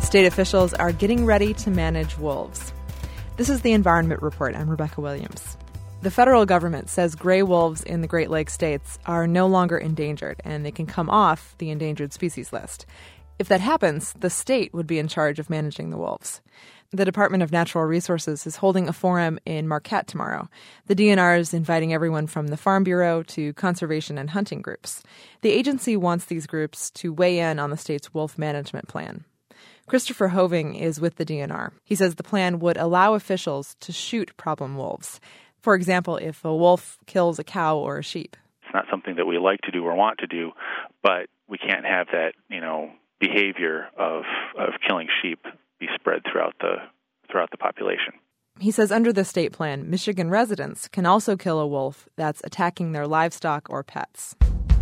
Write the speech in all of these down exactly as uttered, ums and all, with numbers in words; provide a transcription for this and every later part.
State officials are getting ready to manage wolves. This is the Environment Report. I'm Rebecca Williams. The federal government says gray wolves in the Great Lakes states are no longer endangered, and they can come off the endangered species list. If that happens, the state would be in charge of managing the wolves. The Department of Natural Resources is holding a forum in Marquette tomorrow. The D N R is inviting everyone from the Farm Bureau to conservation and hunting groups. The agency wants these groups to weigh in on the state's wolf management plan. Christopher Hoving is with the D N R. He says the plan would allow officials to shoot problem wolves. For example, if a wolf kills a cow or a sheep. It's not something that we like to do or want to do, but we can't have that, you know, behavior of of killing sheep be spread throughout the throughout the population. He says under the state plan, Michigan residents can also kill a wolf that's attacking their livestock or pets.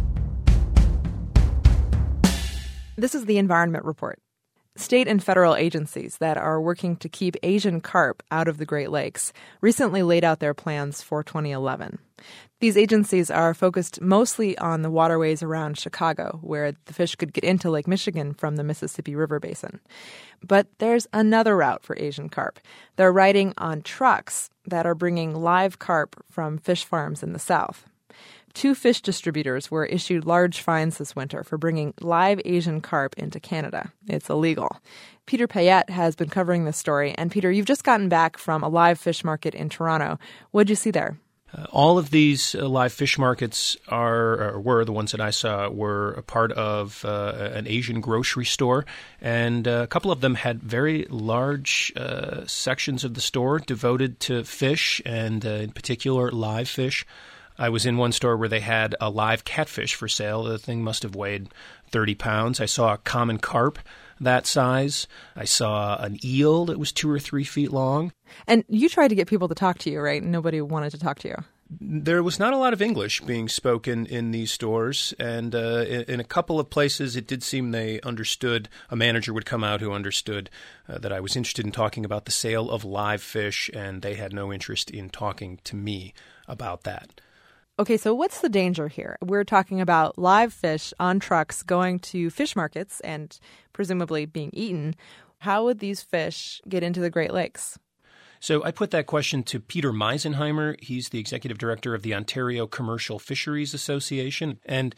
This is the Environment Report. State and federal agencies that are working to keep Asian carp out of the Great Lakes recently laid out their plans for twenty eleven. These agencies are focused mostly on the waterways around Chicago, where the fish could get into Lake Michigan from the Mississippi River Basin. But there's another route for Asian carp. They're riding on trucks that are bringing live carp from fish farms in the South. Two fish distributors were issued large fines this winter for bringing live Asian carp into Canada. It's illegal. Peter Payette has been covering this story. And Peter, you've just gotten back from a live fish market in Toronto. What did you see there? Uh, all of these uh, live fish markets are, or were, the ones that I saw, were a part of uh, an Asian grocery store. And uh, a couple of them had very large uh, sections of the store devoted to fish and, uh, in particular, live fish. I was in one store where they had a live catfish for sale. The thing must have weighed thirty pounds. I saw a common carp that size. I saw an eel that was two or three feet long. And you tried to get people to talk to you, right? Nobody wanted to talk to you. There was not a lot of English being spoken in these stores, and uh, in, in a couple of places it did seem they understood. A manager would come out who understood uh, that I was interested in talking about the sale of live fish, and they had no interest in talking to me about that. Okay, so what's the danger here? We're talking about live fish on trucks going to fish markets and presumably being eaten. How would these fish get into the Great Lakes? So I put that question to Peter Meisenheimer. He's the executive director of the Ontario Commercial Fisheries Association. And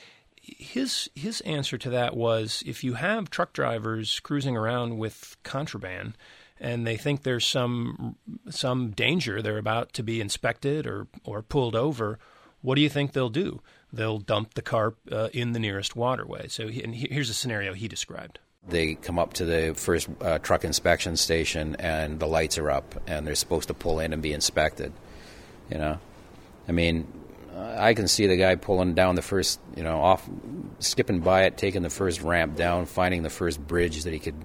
his his answer to that was, if you have truck drivers cruising around with contraband and they think there's some some danger, they're about to be inspected or, or pulled over, what do you think they'll do? They'll dump the carp uh, in the nearest waterway. So he, and he, here's a scenario he described. They come up to the first uh, truck inspection station and the lights are up and they're supposed to pull in and be inspected. You know, I mean, I can see the guy pulling down the first, you know, off, skipping by it, taking the first ramp down, finding the first bridge that he could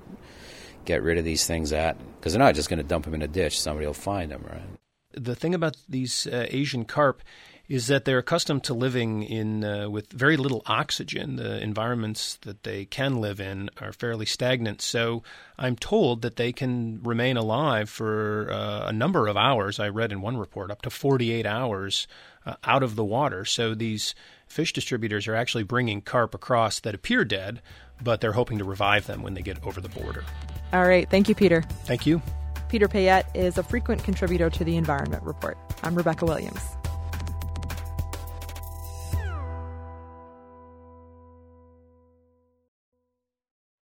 get rid of these things at. Because they're not just going to dump them in a ditch. Somebody will find them, right? The thing about these uh, Asian carp is that they're accustomed to living in uh, with very little oxygen. The environments that they can live in are fairly stagnant. So I'm told that they can remain alive for uh, a number of hours. I read in one report up to forty-eight hours uh, out of the water. So these fish distributors are actually bringing carp across that appear dead, but they're hoping to revive them when they get over the border. All right. Thank you, Peter. Thank you. Peter Payette is a frequent contributor to the Environment Report. I'm Rebecca Williams.